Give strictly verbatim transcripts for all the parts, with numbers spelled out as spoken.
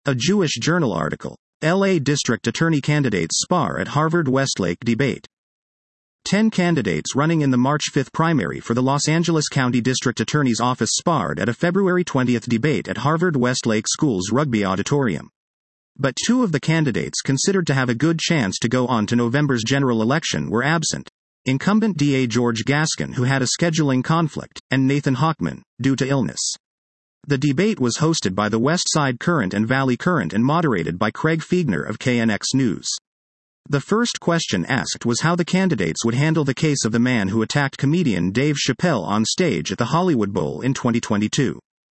A Jewish Journal article. L A District Attorney candidates spar at Harvard-Westlake debate. Ten candidates running in the March fifth primary for the Los Angeles County District Attorney's Office sparred at a February twentieth debate at Harvard-Westlake School's Rugby Auditorium. But two of the candidates considered to have a good chance to go on to November's general election were absent. Incumbent D A George Gascon, who had a scheduling conflict, and Nathan Hochman, due to illness. The debate was hosted by the West Side Current and Valley Current and moderated by Craig Fiegener of K N X News. The first question asked was how the candidates would handle the case of the man who attacked comedian Dave Chappelle on stage at the Hollywood Bowl in twenty twenty-two.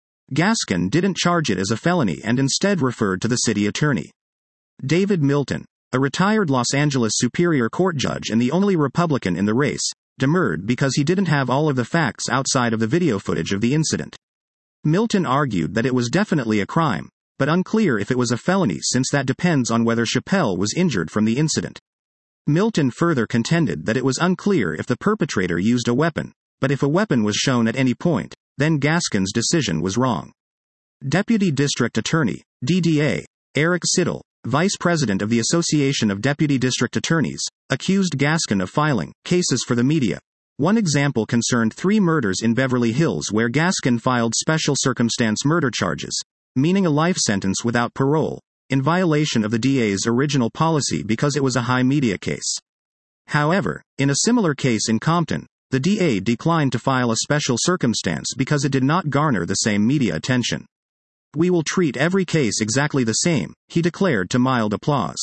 Gascon didn't charge it as a felony and instead referred to the city attorney. David Milton, a retired Los Angeles Superior Court judge and the only Republican in the race, demurred because he didn't have all of the facts outside of the video footage of the incident. Milton argued that it was definitely a crime, but unclear if it was a felony since that depends on whether Chappelle was injured from the incident. Milton further contended that it was unclear if the perpetrator used a weapon, but if a weapon was shown at any point, then Gascon's decision was wrong. Deputy District Attorney, D D A, Eric Siddle, Vice President of the Association of Deputy District Attorneys, accused Gascon of filing cases for the media. One example concerned three murders in Beverly Hills where Gascon filed special circumstance murder charges, meaning a life sentence without parole, in violation of the D A's original policy because it was a high media case. However, in a similar case in Compton, the D A declined to file a special circumstance because it did not garner the same media attention. "We will treat every case exactly the same," he declared to mild applause.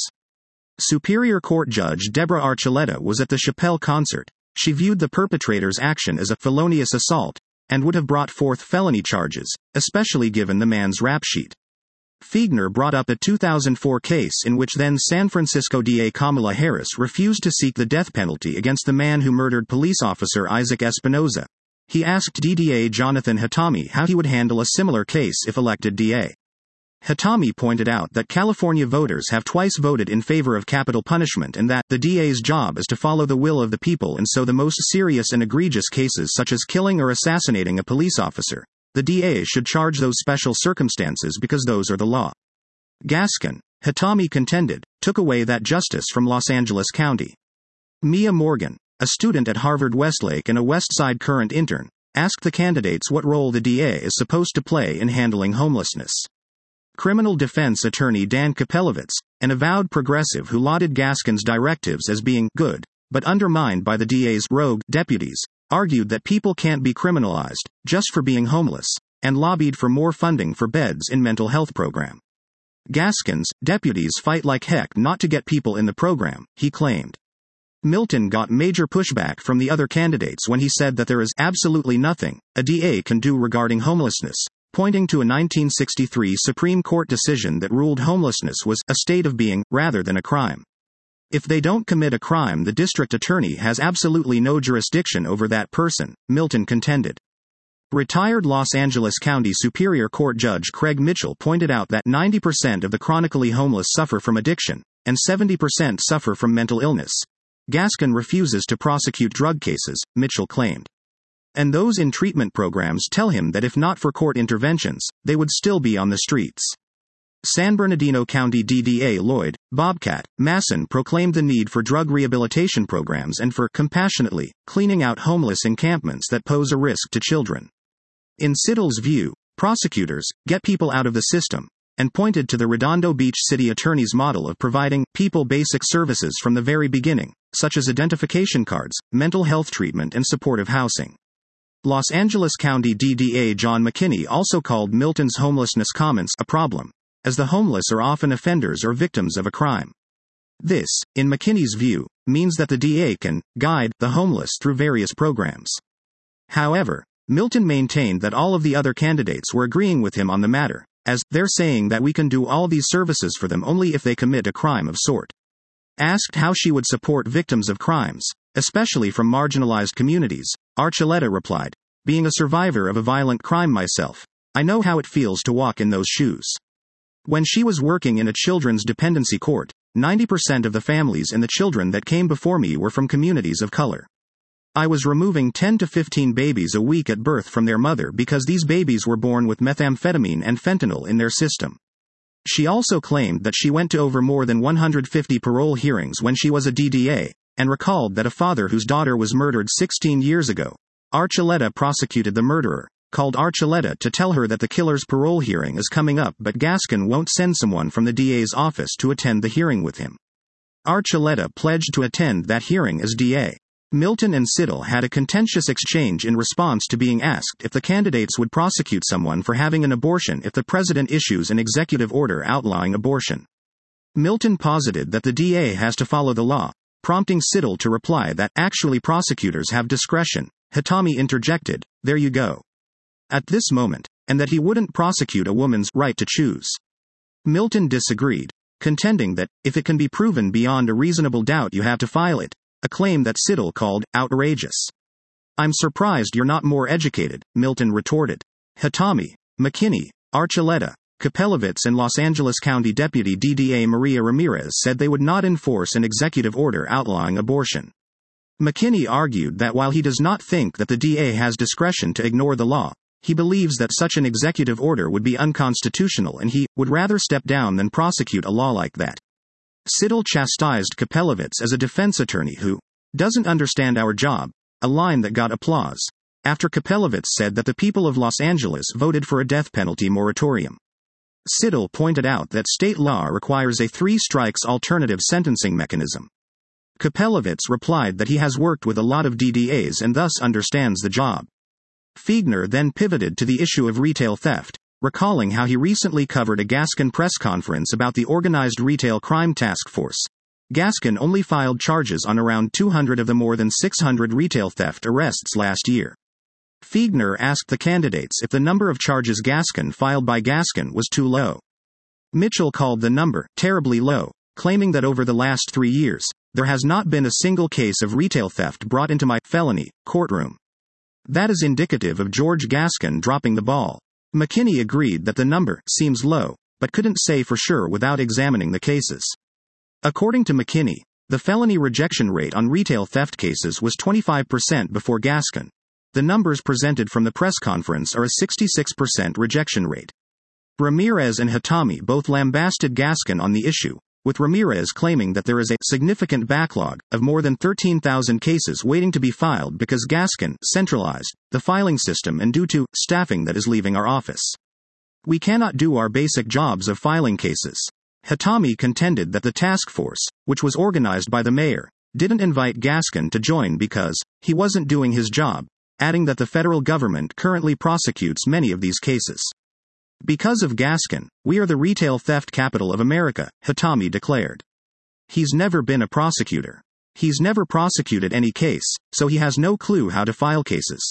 Superior Court Judge Deborah Archuleta was at the Chappelle concert. She viewed the perpetrator's action as a felonious assault, and would have brought forth felony charges, especially given the man's rap sheet. Fiegener brought up a two thousand four case in which then San Francisco D A Kamala Harris refused to seek the death penalty against the man who murdered police officer Isaac Espinoza. He asked D D A Jonathan Hatami how he would handle a similar case if elected D A. Hatami pointed out that California voters have twice voted in favor of capital punishment and that the D A's job is to follow the will of the people, and so the most serious and egregious cases such as killing or assassinating a police officer, the D A should charge those special circumstances because those are the law. Gascon, Hatami contended, took away that justice from Los Angeles County. Mia Morgan, a student at Harvard-Westlake and a West Side Current intern, asked the candidates what role the D A is supposed to play in handling homelessness. Criminal defense attorney Dan Kapelovitz, an avowed progressive who lauded Gascon's directives as being good, but undermined by the D A's rogue deputies, argued that people can't be criminalized just for being homeless, and lobbied for more funding for beds in mental health program. Gascon's deputies fight like heck not to get people in the program, he claimed. Milton got major pushback from the other candidates when he said that there is absolutely nothing a D A can do regarding homelessness, pointing to a nineteen sixty-three Supreme Court decision that ruled homelessness was a state of being, rather than a crime. If they don't commit a crime, the district attorney has absolutely no jurisdiction over that person, Milton contended. Retired Los Angeles County Superior Court Judge Craig Mitchell pointed out that ninety percent of the chronically homeless suffer from addiction, and seventy percent suffer from mental illness. Gascon refuses to prosecute drug cases, Mitchell claimed. And those in treatment programs tell him that if not for court interventions, they would still be on the streets. San Bernardino County D D A Lloyd Bobcat Masson proclaimed the need for drug rehabilitation programs and for, compassionately, cleaning out homeless encampments that pose a risk to children. In Siddle's view, prosecutors get people out of the system, and pointed to the Redondo Beach City Attorney's model of providing people basic services from the very beginning, such as identification cards, mental health treatment and supportive housing. Los Angeles County D D A John McKinney also called Milton's homelessness comments a problem, as the homeless are often offenders or victims of a crime. This, in McKinney's view, means that the D A can guide the homeless through various programs. However, Milton maintained that all of the other candidates were agreeing with him on the matter, as they're saying that we can do all these services for them only if they commit a crime of sort. Asked how she would support victims of crimes, especially from marginalized communities, Archuleta replied, "Being a survivor of a violent crime myself, I know how it feels to walk in those shoes." When she was working in a children's dependency court, ninety percent of the families and the children that came before me were from communities of color. I was removing ten to fifteen babies a week at birth from their mother because these babies were born with methamphetamine and fentanyl in their system. She also claimed that she went to over more than one hundred fifty parole hearings when she was a D D A, and recalled that a father whose daughter was murdered sixteen years ago, Archuleta, prosecuted the murderer, called Archuleta to tell her that the killer's parole hearing is coming up, but Gascon won't send someone from the D A's office to attend the hearing with him. Archuleta pledged to attend that hearing as D A. Milton and Siddle had a contentious exchange in response to being asked if the candidates would prosecute someone for having an abortion if the president issues an executive order outlawing abortion. Milton posited that the D A has to follow the law, prompting Siddle to reply that actually prosecutors have discretion. Hitami interjected, "There you go." At this moment, and that he wouldn't prosecute a woman's right to choose. Milton disagreed, contending that, if it can be proven beyond a reasonable doubt, you have to file it, a claim that Siddle called outrageous. "I'm surprised you're not more educated," Milton retorted. Hitami, McKinney, Archuleta, Kapelovitz and Los Angeles County Deputy D D A Maria Ramirez said they would not enforce an executive order outlawing abortion. McKinney argued that while he does not think that the D A has discretion to ignore the law, he believes that such an executive order would be unconstitutional and he would rather step down than prosecute a law like that. Siddle chastised Kapelovitz as a defense attorney who doesn't understand our job, a line that got applause, after Kapelovitz said that the people of Los Angeles voted for a death penalty moratorium. Siddle pointed out that state law requires a three-strikes alternative sentencing mechanism. Kapelovitz replied that he has worked with a lot of D D As and thus understands the job. Fiegner then pivoted to the issue of retail theft, recalling how he recently covered a Gascon press conference about the Organized Retail Crime Task Force. Gascon only filed charges on around two hundred of the more than six hundred retail theft arrests last year. Fiegner asked the candidates if the number of charges Gascon filed by Gascon was too low. Mitchell called the number terribly low, claiming that over the last three years, there has not been a single case of retail theft brought into my felony courtroom. That is indicative of George Gascon dropping the ball. McKinney agreed that the number seems low, but couldn't say for sure without examining the cases. According to McKinney, the felony rejection rate on retail theft cases was twenty-five percent before Gascon. The numbers presented from the press conference are a sixty-six percent rejection rate. Ramirez and Hitami both lambasted Gascon on the issue, with Ramirez claiming that there is a significant backlog of more than thirteen thousand cases waiting to be filed because Gascon centralized the filing system and due to staffing that is leaving our office. We cannot do our basic jobs of filing cases. Hitami contended that the task force, which was organized by the mayor, didn't invite Gascon to join because he wasn't doing his job, adding that the federal government currently prosecutes many of these cases. Because of Gascon, we are the retail theft capital of America, Hitami declared. He's never been a prosecutor. He's never prosecuted any case, so he has no clue how to file cases.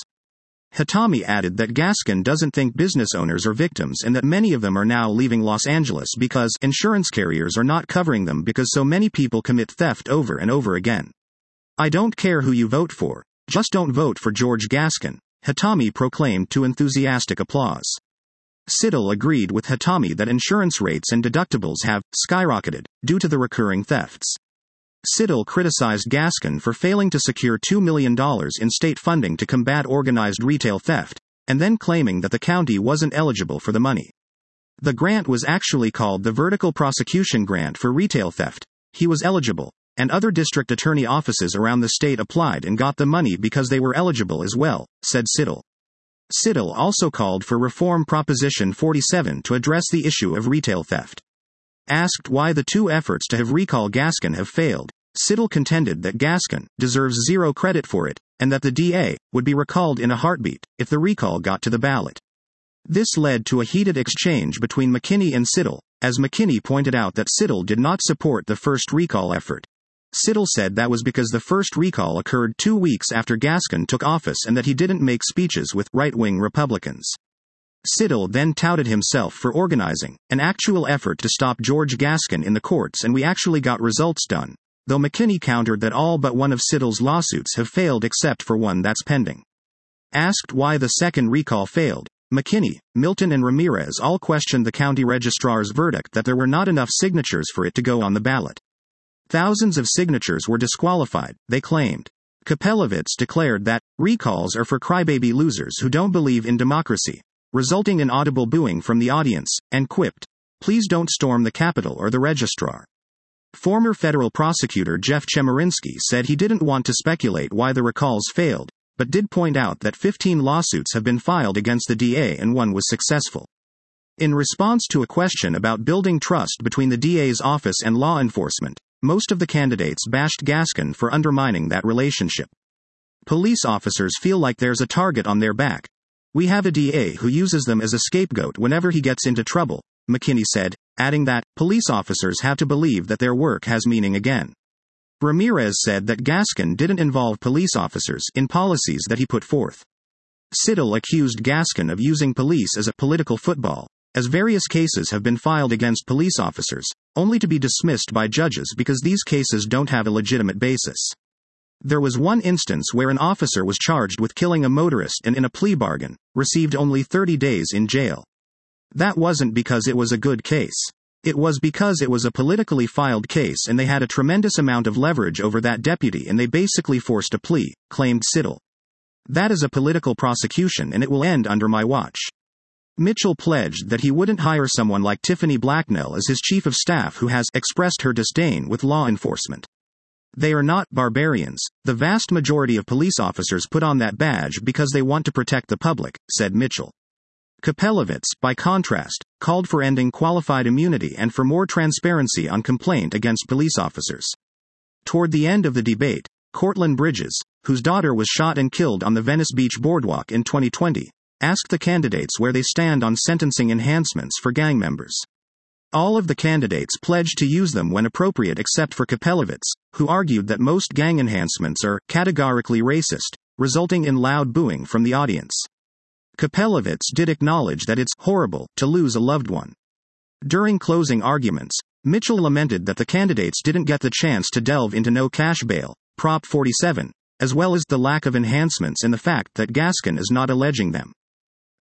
Hitami added that Gascon doesn't think business owners are victims and that many of them are now leaving Los Angeles because insurance carriers are not covering them because so many people commit theft over and over again. "I don't care who you vote for, just don't vote for George Gascon," Hitami proclaimed to enthusiastic applause. Siddle agreed with Hitami that insurance rates and deductibles have skyrocketed due to the recurring thefts. Siddle criticized Gascon for failing to secure two million dollars in state funding to combat organized retail theft, and then claiming that the county wasn't eligible for the money. The grant was actually called the Vertical Prosecution Grant for Retail Theft. He was eligible, and other district attorney offices around the state applied and got the money because they were eligible as well, said Siddle. Siddle also called for Reform Proposition forty-seven to address the issue of retail theft. Asked why the two efforts to have recall Gascon have failed, Siddle contended that Gascon deserves zero credit for it, and that the D A would be recalled in a heartbeat if the recall got to the ballot. This led to a heated exchange between McKinney and Siddle, as McKinney pointed out that Siddle did not support the first recall effort. Siddle said that was because the first recall occurred two weeks after Gascon took office and that he didn't make speeches with right-wing Republicans. Siddle then touted himself for organizing an actual effort to stop George Gascon in the courts, and we actually got results done, though McKinney countered that all but one of Siddle's lawsuits have failed except for one that's pending. Asked why the second recall failed, McKinney, Milton and Ramirez all questioned the county registrar's verdict that there were not enough signatures for it to go on the ballot. Thousands of signatures were disqualified, they claimed. Kapelovitz declared that recalls are for crybaby losers who don't believe in democracy, resulting in audible booing from the audience, and quipped, please don't storm the Capitol or the registrar. Former federal prosecutor Jeff Chemerinsky said he didn't want to speculate why the recalls failed, but did point out that fifteen lawsuits have been filed against the D A and one was successful. In response to a question about building trust between the D A's office and law enforcement, most of the candidates bashed Gascon for undermining that relationship. Police officers feel like there's a target on their back. We have a D A who uses them as a scapegoat whenever he gets into trouble, McKinney said, adding that, police officers have to believe that their work has meaning again. Ramirez said that Gascon didn't involve police officers in policies that he put forth. Siddle accused Gascon of using police as a political football, as various cases have been filed against police officers, only to be dismissed by judges because these cases don't have a legitimate basis. There was one instance where an officer was charged with killing a motorist and in a plea bargain, received only thirty days in jail. That wasn't because it was a good case. It was because it was a politically filed case and they had a tremendous amount of leverage over that deputy and they basically forced a plea, claimed Siddle. That is a political prosecution and it will end under my watch. Mitchell pledged that he wouldn't hire someone like Tiffany Blacknell as his chief of staff who has expressed her disdain with law enforcement. They are not barbarians. The vast majority of police officers put on that badge because they want to protect the public, said Mitchell. Kapelovitz, by contrast, called for ending qualified immunity and for more transparency on complaint against police officers. Toward the end of the debate, Cortland Bridges, whose daughter was shot and killed on the Venice Beach boardwalk in twenty twenty, asked the candidates where they stand on sentencing enhancements for gang members. All of the candidates pledged to use them when appropriate except for Kapelovitz, who argued that most gang enhancements are categorically racist, resulting in loud booing from the audience. Kapelovitz did acknowledge that it's horrible to lose a loved one. During closing arguments, Mitchell lamented that the candidates didn't get the chance to delve into no cash bail, Prop forty-seven, as well as the lack of enhancements and the fact that Gascon is not alleging them.